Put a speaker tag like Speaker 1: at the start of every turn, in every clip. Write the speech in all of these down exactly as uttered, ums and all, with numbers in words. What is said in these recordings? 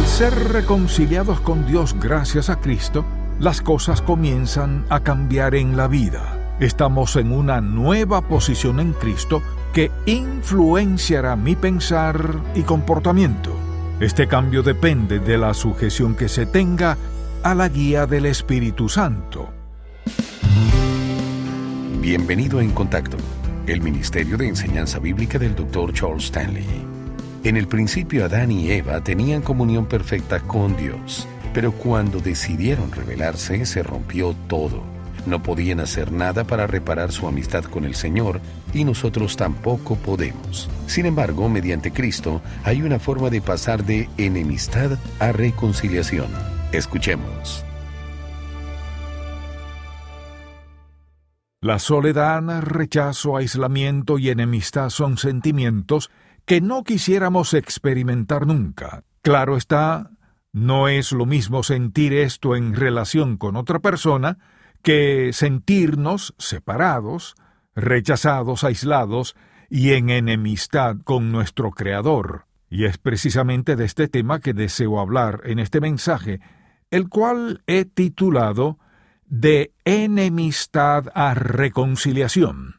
Speaker 1: ser reconciliados con Dios gracias a Cristo, las cosas comienzan a cambiar en la vida. Estamos en una nueva posición en Cristo que influenciará mi pensar y comportamiento. Este cambio depende de la sujeción que se tenga a la guía del Espíritu Santo.
Speaker 2: Bienvenido a En Contacto, el Ministerio de Enseñanza Bíblica del doctor Charles Stanley. En el principio, Adán y Eva tenían comunión perfecta con Dios, pero cuando decidieron rebelarse, se rompió todo. No podían hacer nada para reparar su amistad con el Señor, y nosotros tampoco podemos. Sin embargo, mediante Cristo, hay una forma de pasar de enemistad a reconciliación. Escuchemos.
Speaker 1: La soledad, rechazo, aislamiento y enemistad son sentimientos que no quisiéramos experimentar nunca. Claro está, no es lo mismo sentir esto en relación con otra persona que sentirnos separados, rechazados, aislados y en enemistad con nuestro Creador. Y es precisamente de este tema que deseo hablar en este mensaje, el cual he titulado De enemistad a reconciliación.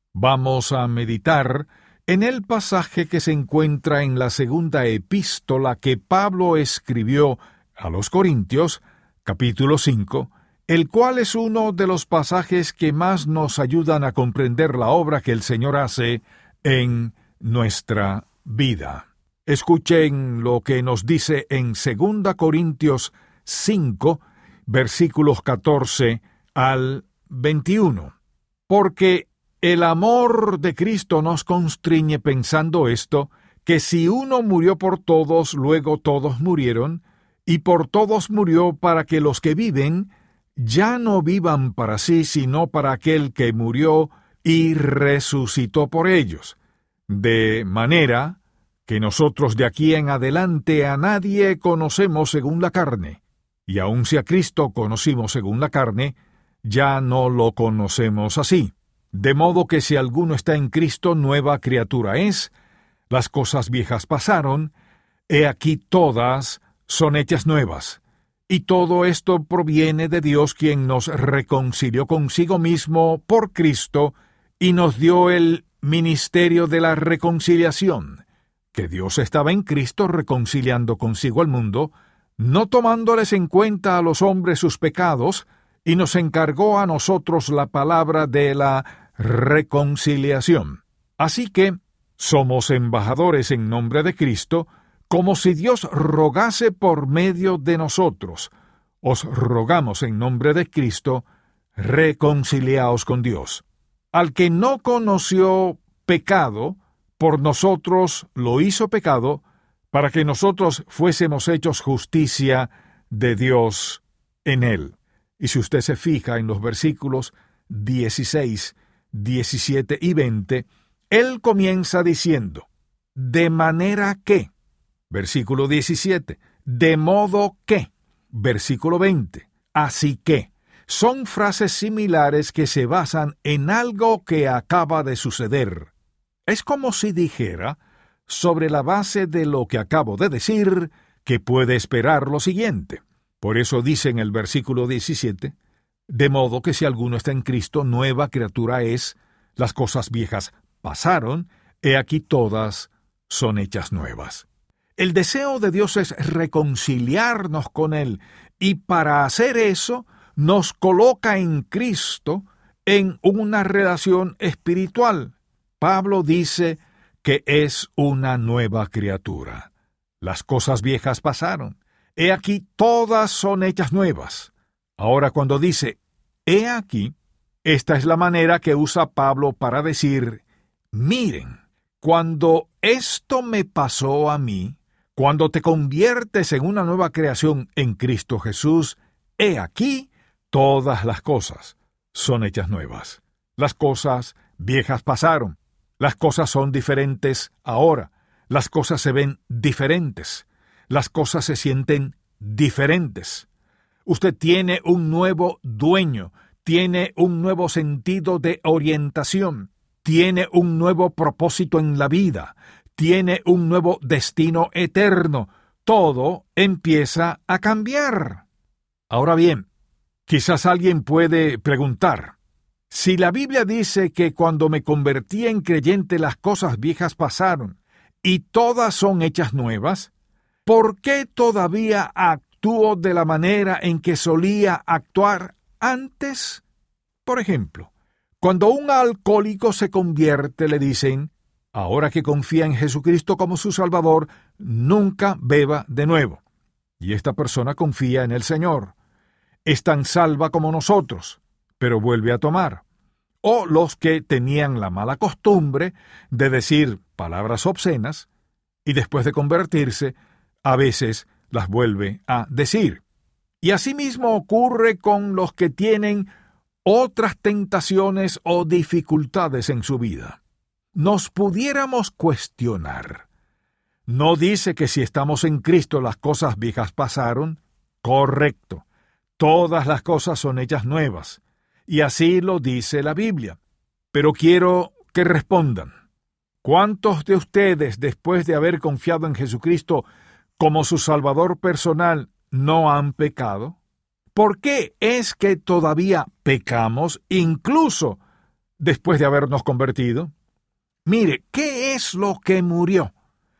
Speaker 1: Vamos a meditar en el pasaje que se encuentra en la segunda epístola que Pablo escribió a los Corintios, capítulo cinco, el cual es uno de los pasajes que más nos ayudan a comprender la obra que el Señor hace en nuestra vida. Escuchen lo que nos dice en segunda Corintios cinco, versículos catorce al veintiuno. Porque el amor de Cristo nos constriñe pensando esto, que si uno murió por todos, luego todos murieron, y por todos murió para que los que viven ya no vivan para sí, sino para aquel que murió y resucitó por ellos. De manera que nosotros de aquí en adelante a nadie conocemos según la carne, y aun si a Cristo conocimos según la carne, ya no lo conocemos así. De modo que si alguno está en Cristo, nueva criatura es, las cosas viejas pasaron, he aquí todas son hechas nuevas. Y todo esto proviene de Dios, quien nos reconcilió consigo mismo por Cristo y nos dio el ministerio de la reconciliación, que Dios estaba en Cristo reconciliando consigo al mundo, no tomándoles en cuenta a los hombres sus pecados, y nos encargó a nosotros la palabra de la reconciliación. Así que somos embajadores en nombre de Cristo, como si Dios rogase por medio de nosotros. Os rogamos en nombre de Cristo, reconciliaos con Dios. Al que no conoció pecado, por nosotros lo hizo pecado, para que nosotros fuésemos hechos justicia de Dios en él. Y si usted se fija en los versículos dieciséis, diecisiete y veinte, él comienza diciendo, de manera que, versículo diecisiete, de modo que, versículo veinte, así que, son frases similares que se basan en algo que acaba de suceder. Es como si dijera, sobre la base de lo que acabo de decir, que puede esperar lo siguiente. Por eso dice en el versículo diecisiete, de modo que si alguno está en Cristo, nueva criatura es, las cosas viejas pasaron, he aquí todas son hechas nuevas. El deseo de Dios es reconciliarnos con Él, y para hacer eso, nos coloca en Cristo en una relación espiritual. Pablo dice que es una nueva criatura. Las cosas viejas pasaron. He aquí, todas son hechas nuevas. Ahora, cuando dice, he aquí, esta es la manera que usa Pablo para decir, miren, cuando esto me pasó a mí, cuando te conviertes en una nueva creación en Cristo Jesús, he aquí, todas las cosas son hechas nuevas. Las cosas viejas pasaron. Las cosas son diferentes ahora. Las cosas se ven diferentes. Las cosas se sienten diferentes. Usted tiene un nuevo dueño, tiene un nuevo sentido de orientación, tiene un nuevo propósito en la vida, tiene un nuevo destino eterno. todo empieza a cambiar. Ahora bien, quizás alguien puede preguntar, si la Biblia dice que cuando me convertí en creyente las cosas viejas pasaron y todas son hechas nuevas, ¿por qué todavía actúo de la manera en que solía actuar antes? Por ejemplo, cuando un alcohólico se convierte, le dicen, ahora que confía en Jesucristo como su Salvador, nunca beba de nuevo. Y esta persona confía en el Señor. Es tan salva como nosotros, pero vuelve a tomar. O los que tenían la mala costumbre de decir palabras obscenas y después de convertirse, a veces las vuelve a decir. Y asimismo ocurre con los que tienen otras tentaciones o dificultades en su vida. Nos pudiéramos cuestionar. ¿No dice que si estamos en Cristo las cosas viejas pasaron? Correcto. Todas las cosas son hechas nuevas. Y así lo dice la Biblia. Pero quiero que respondan. ¿Cuántos de ustedes, después de haber confiado en Jesucristo como su Salvador personal, no han pecado? ¿Por qué es que todavía pecamos, incluso después de habernos convertido? Mire, ¿qué es lo que murió?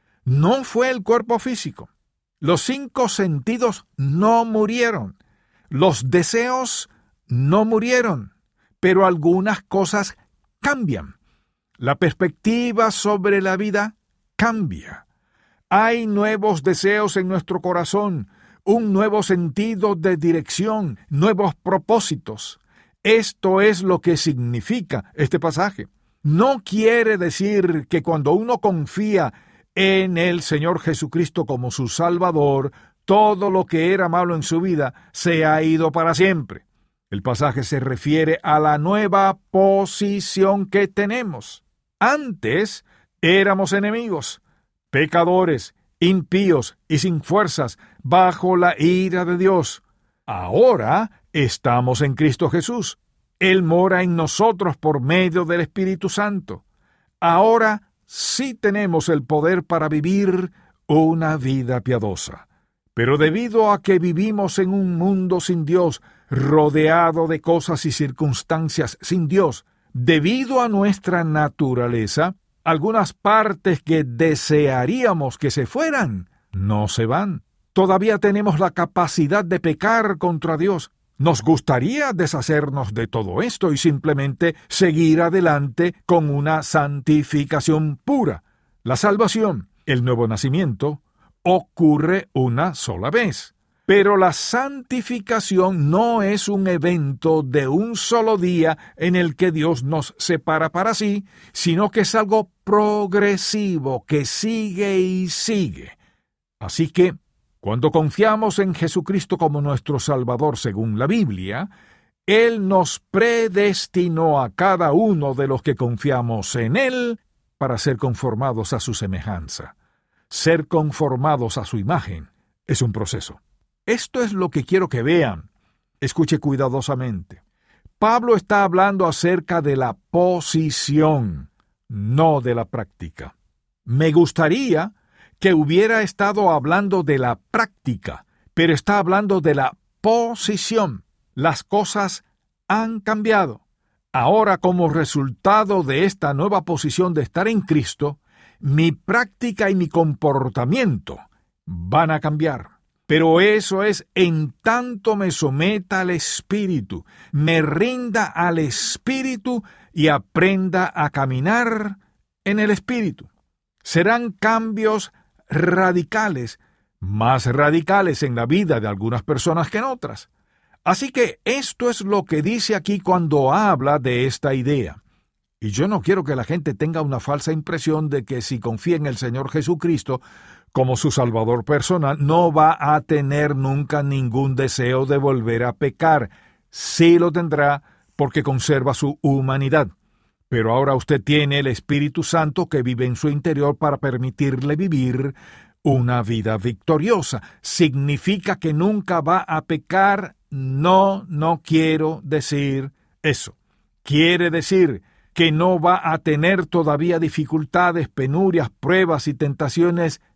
Speaker 1: No fue el cuerpo físico. Los cinco sentidos no murieron. Los deseos no murieron. Pero algunas cosas cambian. La perspectiva sobre la vida cambia. Hay nuevos deseos en nuestro corazón, un nuevo sentido de dirección, nuevos propósitos. Esto es lo que significa este pasaje. No quiere decir que cuando uno confía en el Señor Jesucristo como su Salvador, todo lo que era malo en su vida se ha ido para siempre. El pasaje se refiere a la nueva posición que tenemos. Antes éramos enemigos, pecadores, impíos y sin fuerzas, bajo la ira de Dios. Ahora estamos en Cristo Jesús. Él mora en nosotros por medio del Espíritu Santo. Ahora sí tenemos el poder para vivir una vida piadosa. Pero debido a que vivimos en un mundo sin Dios, rodeado de cosas y circunstancias sin Dios, debido a nuestra naturaleza, algunas partes que desearíamos que se fueran, no se van. Todavía tenemos la capacidad de pecar contra Dios. Nos gustaría deshacernos de todo esto y simplemente seguir adelante con una santificación pura. La salvación, el nuevo nacimiento, ocurre una sola vez. Pero la santificación no es un evento de un solo día en el que Dios nos separa para sí, sino que es algo progresivo que sigue y sigue. Así que, cuando confiamos en Jesucristo como nuestro Salvador según la Biblia, Él nos predestinó a cada uno de los que confiamos en Él para ser conformados a su semejanza. Ser conformados a su imagen es un proceso. Esto es lo que quiero que vean. Escuche cuidadosamente. Pablo está hablando acerca de la posición, no de la práctica. Me gustaría que hubiera estado hablando de la práctica, pero está hablando de la posición. Las cosas han cambiado. Ahora, como resultado de esta nueva posición de estar en Cristo, mi práctica y mi comportamiento van a cambiar. Pero eso es en tanto me someta al Espíritu, me rinda al Espíritu y aprenda a caminar en el Espíritu. Serán cambios radicales, más radicales en la vida de algunas personas que en otras. Así que esto es lo que dice aquí cuando habla de esta idea. Y yo no quiero que la gente tenga una falsa impresión de que si confía en el Señor Jesucristo como su Salvador personal, no va a tener nunca ningún deseo de volver a pecar. Sí lo tendrá porque conserva su humanidad. Pero ahora usted tiene el Espíritu Santo que vive en su interior para permitirle vivir una vida victoriosa. ¿Significa que nunca va a pecar? No, no quiero decir eso. Quiere decir que no va a tener todavía dificultades, penurias, pruebas y tentaciones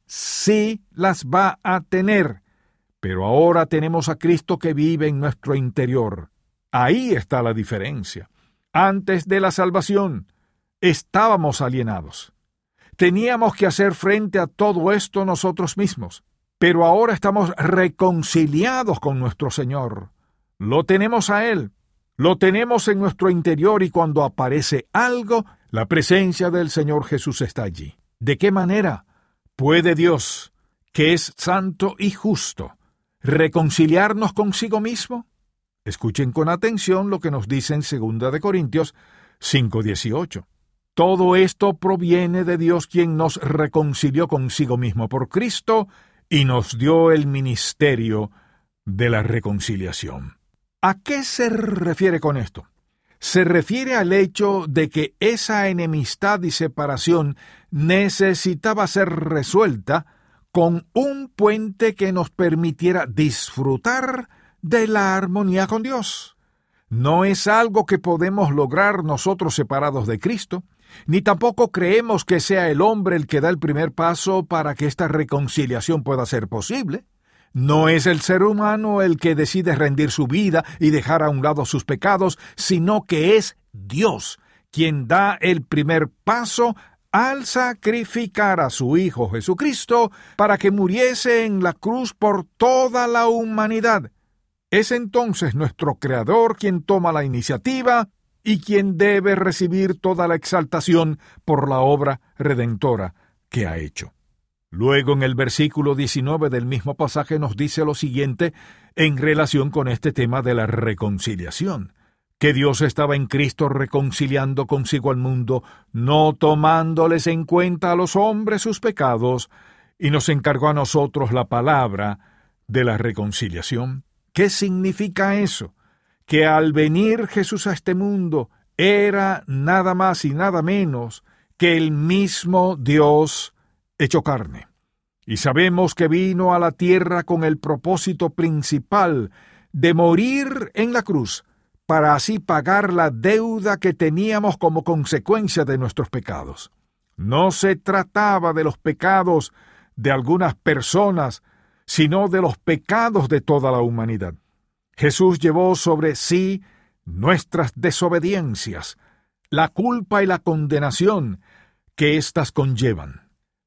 Speaker 1: sí las va a tener. Pero ahora tenemos a Cristo que vive en nuestro interior. Ahí está la diferencia. Antes de la salvación, estábamos alienados. Teníamos que hacer frente a todo esto nosotros mismos. Pero ahora estamos reconciliados con nuestro Señor. Lo tenemos a Él. Lo tenemos en nuestro interior y cuando aparece algo, la presencia del Señor Jesús está allí. ¿De qué manera puede Dios, que es santo y justo, reconciliarnos consigo mismo? Escuchen con atención lo que nos dice en segunda de Corintios cinco dieciocho. Todo esto proviene de Dios, quien nos reconcilió consigo mismo por Cristo y nos dio el ministerio de la reconciliación. ¿A qué se refiere con esto? Se refiere al hecho de que esa enemistad y separación necesitaba ser resuelta con un puente que nos permitiera disfrutar de la armonía con Dios. No es algo que podemos lograr nosotros separados de Cristo, ni tampoco creemos que sea el hombre el que da el primer paso para que esta reconciliación pueda ser posible. No es el ser humano el que decide rendir su vida y dejar a un lado sus pecados, sino que es Dios quien da el primer paso al sacrificar a su Hijo Jesucristo para que muriese en la cruz por toda la humanidad. Es entonces nuestro Creador quien toma la iniciativa y quien debe recibir toda la exaltación por la obra redentora que ha hecho. Luego, en el versículo diecinueve del mismo pasaje nos dice lo siguiente en relación con este tema de la reconciliación: que Dios estaba en Cristo reconciliando consigo al mundo, no tomándoles en cuenta a los hombres sus pecados, y nos encargó a nosotros la palabra de la reconciliación. ¿Qué significa eso? Que al venir Jesús a este mundo era nada más y nada menos que el mismo Dios hecho carne. Y sabemos que vino a la tierra con el propósito principal de morir en la cruz, para así pagar la deuda que teníamos como consecuencia de nuestros pecados. No se trataba de los pecados de algunas personas, sino de los pecados de toda la humanidad. Jesús llevó sobre sí nuestras desobediencias, la culpa y la condenación que éstas conllevan.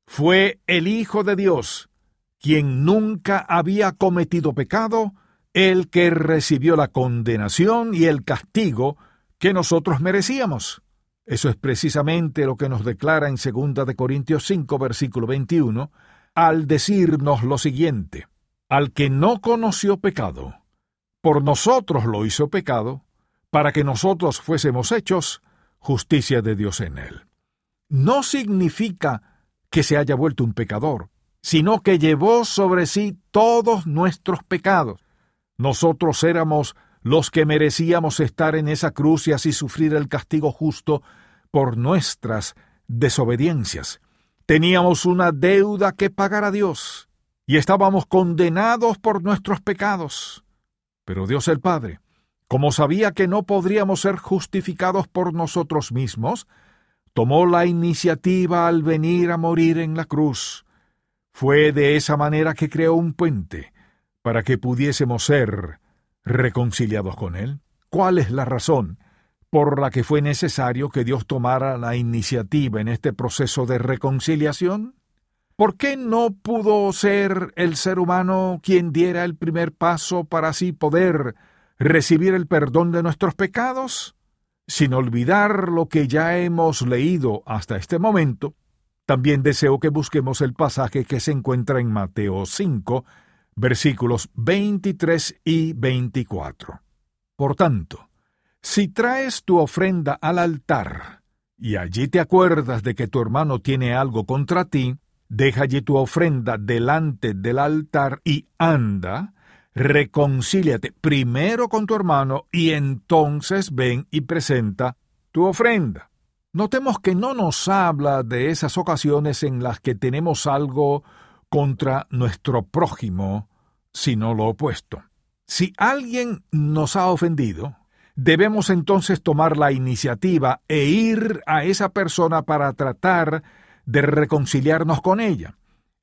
Speaker 1: Fue el Hijo de Dios, quien nunca había cometido pecado, el que recibió la condenación y el castigo que nosotros merecíamos. Eso es precisamente lo que nos declara en segunda de Corintios cinco, versículo veintiuno, al decirnos lo siguiente: al que no conoció pecado, por nosotros lo hizo pecado, para que nosotros fuésemos hechos justicia de Dios en él. No significa que se haya vuelto un pecador, sino que llevó sobre sí todos nuestros pecados. Nosotros éramos los que merecíamos estar en esa cruz y así sufrir el castigo justo por nuestras desobediencias. Teníamos una deuda que pagar a Dios y estábamos condenados por nuestros pecados. Pero Dios el Padre, como sabía que no podríamos ser justificados por nosotros mismos, tomó la iniciativa al venir a morir en la cruz. Fue de esa manera que creó un puente para que pudiésemos ser reconciliados con Él. ¿Cuál es la razón por la que fue necesario que Dios tomara la iniciativa en este proceso de reconciliación? ¿Por qué no pudo ser el ser humano quien diera el primer paso para así poder recibir el perdón de nuestros pecados? Sin olvidar lo que ya hemos leído hasta este momento, también deseo que busquemos el pasaje que se encuentra en Mateo cinco, versículos veintitrés y veinticuatro. Por tanto, si traes tu ofrenda al altar, y allí te acuerdas de que tu hermano tiene algo contra ti, deja allí tu ofrenda delante del altar y anda, reconcíliate primero con tu hermano y entonces ven y presenta tu ofrenda. Notemos que no nos habla de esas ocasiones en las que tenemos algo contra nuestro prójimo, sino lo opuesto. Si alguien nos ha ofendido, debemos entonces tomar la iniciativa e ir a esa persona para tratar de reconciliarnos con ella.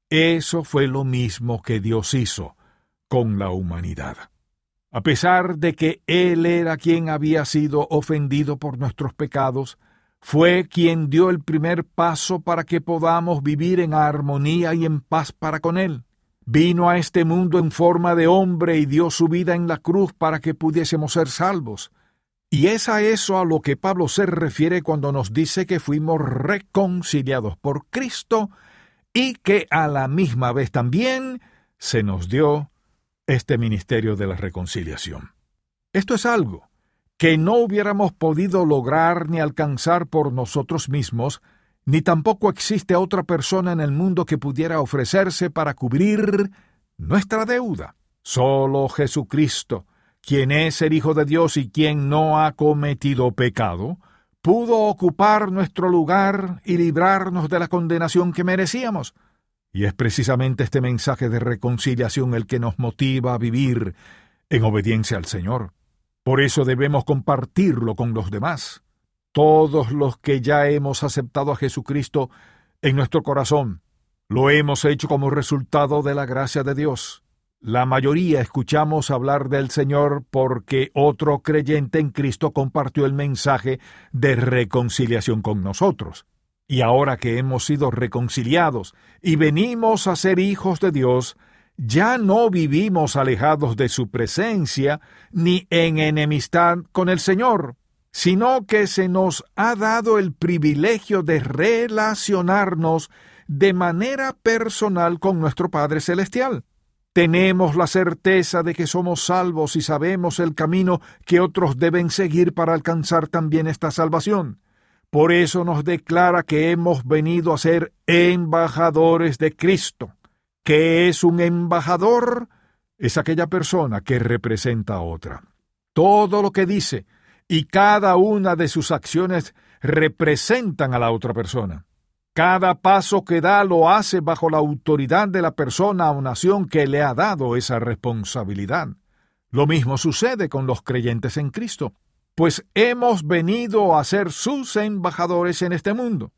Speaker 1: Eso fue lo mismo que Dios hizo con la humanidad. A pesar de que Él era quien había sido ofendido por nuestros pecados, fue quien dio el primer paso para que podamos vivir en armonía y en paz para con Él. Vino a este mundo en forma de hombre y dio su vida en la cruz para que pudiésemos ser salvos. Y es a eso a lo que Pablo se refiere cuando nos dice que fuimos reconciliados por Cristo y que a la misma vez también se nos dio este ministerio de la reconciliación. Esto es algo que no hubiéramos podido lograr ni alcanzar por nosotros mismos, ni tampoco existe otra persona en el mundo que pudiera ofrecerse para cubrir nuestra deuda. Solo Jesucristo, quien es el Hijo de Dios y quien no ha cometido pecado, pudo ocupar nuestro lugar y librarnos de la condenación que merecíamos. Y es precisamente este mensaje de reconciliación el que nos motiva a vivir en obediencia al Señor. Por eso debemos compartirlo con los demás. Todos los que ya hemos aceptado a Jesucristo en nuestro corazón, lo hemos hecho como resultado de la gracia de Dios. La mayoría escuchamos hablar del Señor porque otro creyente en Cristo compartió el mensaje de reconciliación con nosotros. Y ahora que hemos sido reconciliados y venimos a ser hijos de Dios, ya no vivimos alejados de su presencia ni en enemistad con el Señor, sino que se nos ha dado el privilegio de relacionarnos de manera personal con nuestro Padre Celestial. Tenemos la certeza de que somos salvos y sabemos el camino que otros deben seguir para alcanzar también esta salvación. Por eso nos declara que hemos venido a ser embajadores de Cristo. ¿Qué es un embajador? Es aquella persona que representa a otra. Todo lo que dice y cada una de sus acciones representan a la otra persona. Cada paso que da lo hace bajo la autoridad de la persona o nación que le ha dado esa responsabilidad. Lo mismo sucede con los creyentes en Cristo, pues hemos venido a ser sus embajadores en este mundo.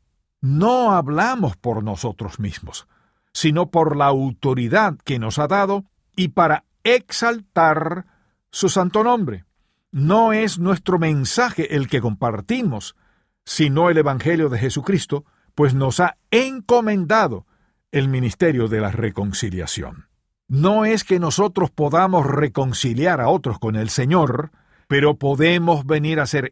Speaker 1: No hablamos por nosotros mismos, sino por la autoridad que nos ha dado y para exaltar su santo nombre. No es nuestro mensaje el que compartimos, sino el Evangelio de Jesucristo, pues nos ha encomendado el ministerio de la reconciliación. No es que nosotros podamos reconciliar a otros con el Señor, pero podemos venir a ser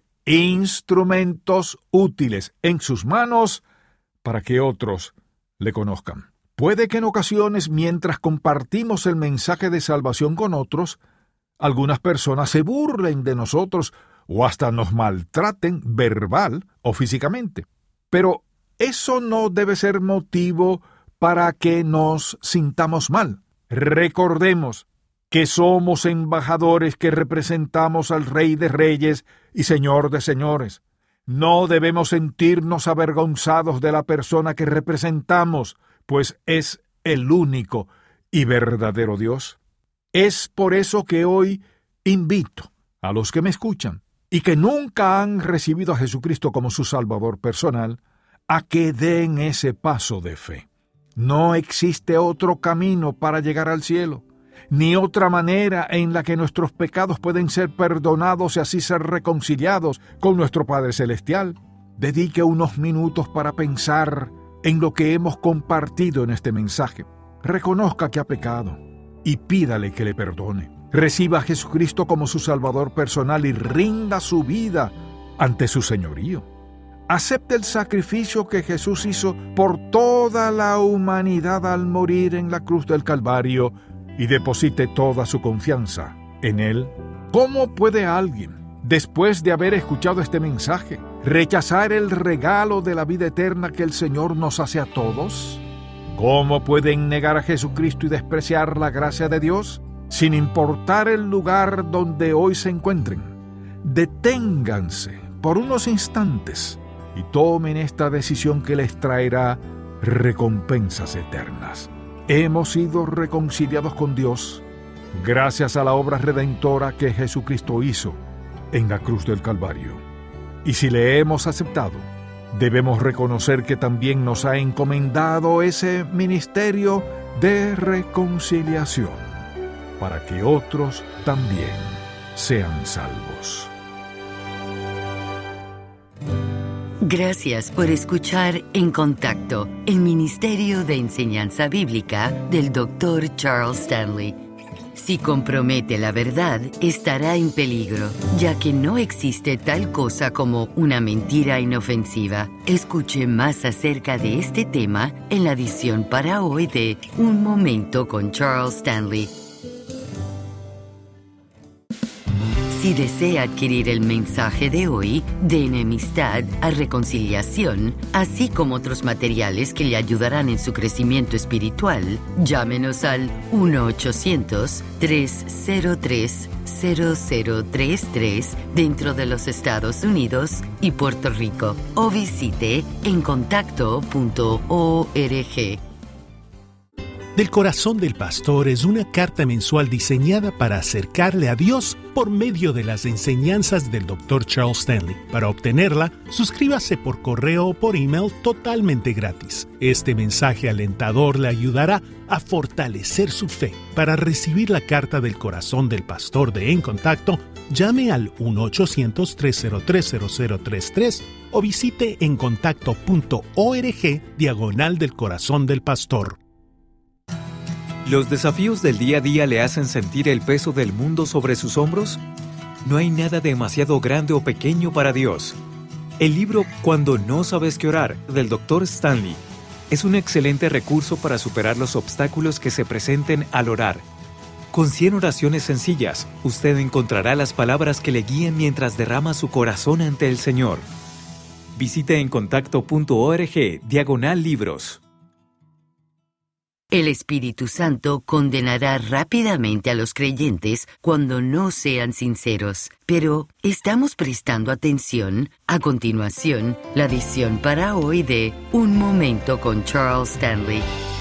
Speaker 1: instrumentos útiles en sus manos para que otros le conozcan. Puede que en ocasiones, mientras compartimos el mensaje de salvación con otros, algunas personas se burlen de nosotros o hasta nos maltraten verbal o físicamente. Pero eso no debe ser motivo para que nos sintamos mal. Recordemos que somos embajadores que representamos al Rey de Reyes y Señor de Señores. No debemos sentirnos avergonzados de la persona que representamos, pues es el único y verdadero Dios. Es por eso que hoy invito a los que me escuchan y que nunca han recibido a Jesucristo como su Salvador personal, a que den ese paso de fe. No existe otro camino para llegar al cielo, ni otra manera en la que nuestros pecados pueden ser perdonados y así ser reconciliados con nuestro Padre Celestial. Dedique unos minutos para pensar en lo que hemos compartido en este mensaje. Reconozca que ha pecado y pídale que le perdone. Reciba a Jesucristo como su Salvador personal y rinda su vida ante su señorío. Acepte el sacrificio que Jesús hizo por toda la humanidad al morir en la cruz del Calvario y deposite toda su confianza en Él. ¿Cómo puede alguien, después de haber escuchado este mensaje, rechazar el regalo de la vida eterna que el Señor nos hace a todos? ¿Cómo pueden negar a Jesucristo y despreciar la gracia de Dios, sin importar el lugar donde hoy se encuentren? Deténganse por unos instantes y tomen esta decisión que les traerá recompensas eternas. Hemos sido reconciliados con Dios gracias a la obra redentora que Jesucristo hizo en la cruz del Calvario. Y si le hemos aceptado, debemos reconocer que también nos ha encomendado ese ministerio de reconciliación, para que otros también sean salvos.
Speaker 3: Gracias por escuchar En Contacto, el Ministerio de Enseñanza Bíblica del doctor Charles Stanley. Si compromete la verdad, estará en peligro, ya que no existe tal cosa como una mentira inofensiva. Escuche más acerca de este tema en la edición para hoy de Un Momento con Charles Stanley. Si desea adquirir el mensaje de hoy, de enemistad a reconciliación, así como otros materiales que le ayudarán en su crecimiento espiritual, llámenos al uno ochocientos, tres cero tres, cero cero tres tres dentro de los Estados Unidos y Puerto Rico o visite en contacto punto org.
Speaker 4: Del Corazón del Pastor es una carta mensual diseñada para acercarle a Dios por medio de las enseñanzas del doctor Charles Stanley. Para obtenerla, suscríbase por correo o por email totalmente gratis. Este mensaje alentador le ayudará a fortalecer su fe. Para recibir la carta del Corazón del Pastor de En Contacto, llame al uno ochocientos, tres cero tres, cero cero tres tres o visite en contacto punto org diagonal del Corazón del Pastor.
Speaker 5: ¿Los desafíos del día a día le hacen sentir el peso del mundo sobre sus hombros? No hay nada demasiado grande o pequeño para Dios. El libro Cuando no sabes qué orar, del doctor Stanley, es un excelente recurso para superar los obstáculos que se presenten al orar. Con cien oraciones sencillas, usted encontrará las palabras que le guíen mientras derrama su corazón ante el Señor. Visite en contacto punto org diagonal libros.
Speaker 3: El Espíritu Santo condenará rápidamente a los creyentes cuando no sean sinceros. Pero, ¿estamos prestando atención? A continuación, la edición para hoy de Un Momento con Charles Stanley.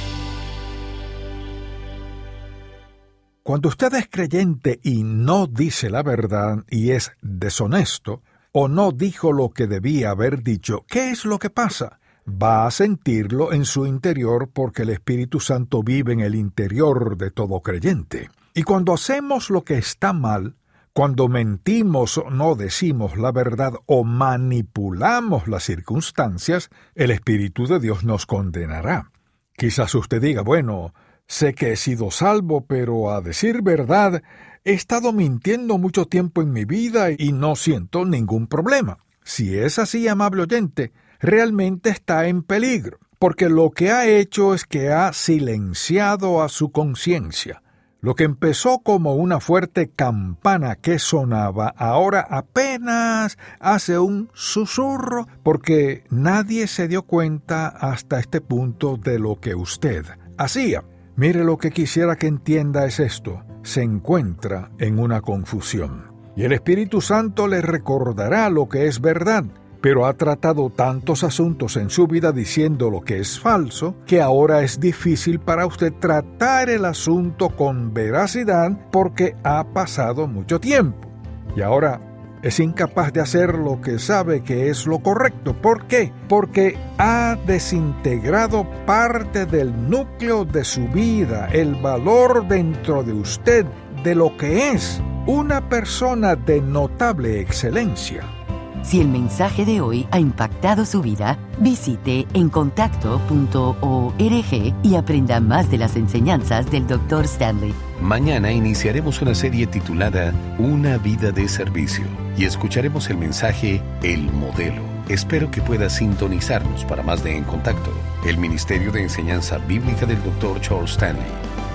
Speaker 1: Cuando usted es creyente y no dice la verdad y es deshonesto, o no dijo lo que debía haber dicho, ¿qué es lo que pasa? Va a sentirlo en su interior porque el Espíritu Santo vive en el interior de todo creyente. Y cuando hacemos lo que está mal, cuando mentimos o no decimos la verdad o manipulamos las circunstancias, el Espíritu de Dios nos condenará. Quizás usted diga, bueno, sé que he sido salvo, pero a decir verdad, he estado mintiendo mucho tiempo en mi vida y no siento ningún problema. Si es así, amable oyente, realmente está en peligro, porque lo que ha hecho es que ha silenciado a su conciencia. Lo que empezó como una fuerte campana que sonaba, ahora apenas hace un susurro, porque nadie se dio cuenta hasta este punto de lo que usted hacía. Mire, lo que quisiera que entienda es esto: se encuentra en una confusión. Y el Espíritu Santo le recordará lo que es verdad, pero ha tratado tantos asuntos en su vida diciendo lo que es falso, que ahora es difícil para usted tratar el asunto con veracidad porque ha pasado mucho tiempo. Y ahora es incapaz de hacer lo que sabe que es lo correcto. ¿Por qué? Porque ha desintegrado parte del núcleo de su vida, el valor dentro de usted de lo que es una persona de notable excelencia.
Speaker 3: Si el mensaje de hoy ha impactado su vida, visite en contacto punto org y aprenda más de las enseñanzas del doctor Stanley.
Speaker 2: Mañana iniciaremos una serie titulada Una vida de servicio y escucharemos el mensaje El Modelo. Espero que pueda sintonizarnos para más de En Contacto, el Ministerio de Enseñanza Bíblica del doctor Charles Stanley.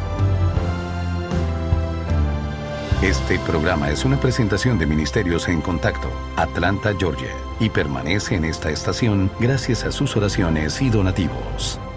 Speaker 2: Este programa es una presentación de Ministerios en Contacto, Atlanta, Georgia, y permanece en esta estación gracias a sus oraciones y donativos.